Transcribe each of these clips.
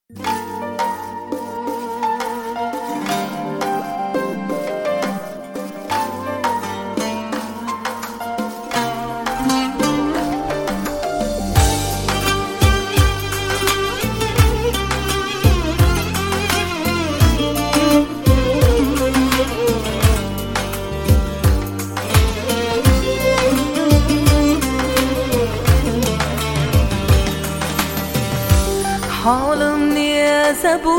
Halimni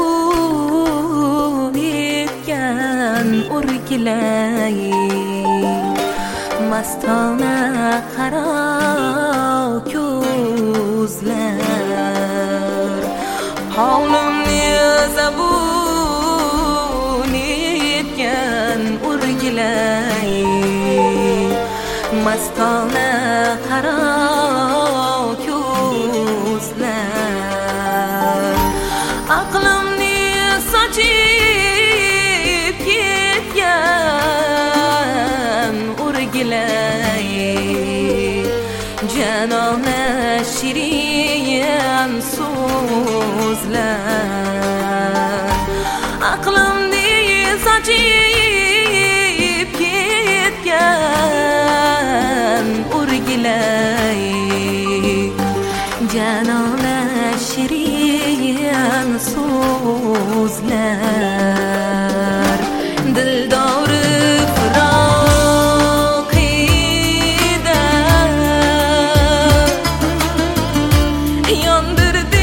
zabun etgan o'rgilay mastona qaro ko'zlar. Halimni zabun etgan o'rgilay mastona qaro aqlimni sochib ketgan o'rgilay janona shirin so'zlar. Aqlimni sochib ketgan o'rgilay janona shirin so'zlar. Dildori firoqida yondirdi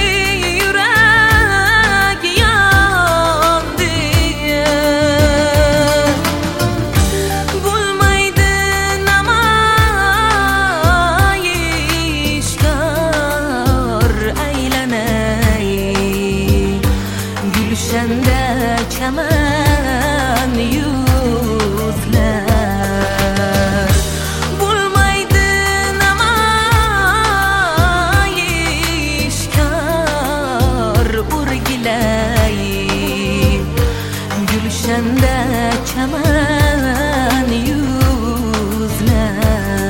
yurak yondi. Bo'lmaydi namoyishkor aylanay gulshanda chaman yuzlar. Bo'lmaydi namoyishkor o'rgilay gulshanda chaman yuzlar.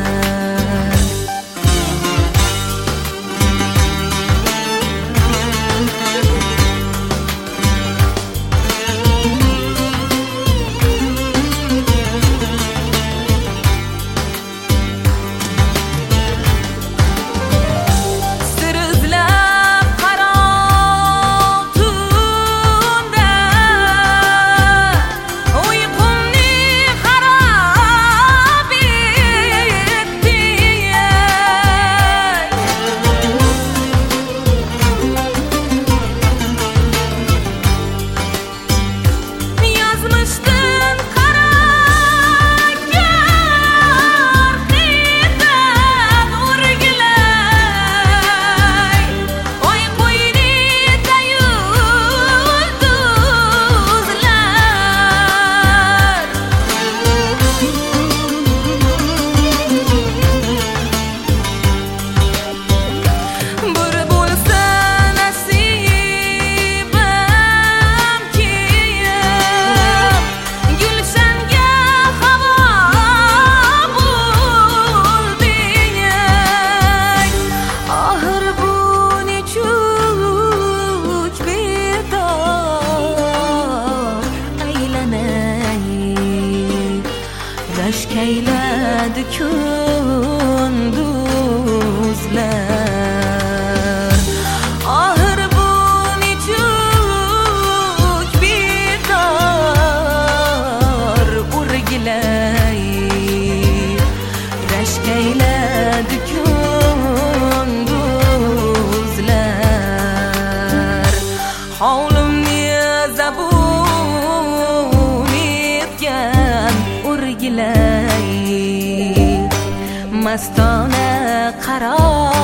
Rashkayladi kunduzlar. Ahir bu nechuk bedor o'rgilay rashkayladi kunduzlar. Hovlimni zabun etgan o'rgilay mastona qaro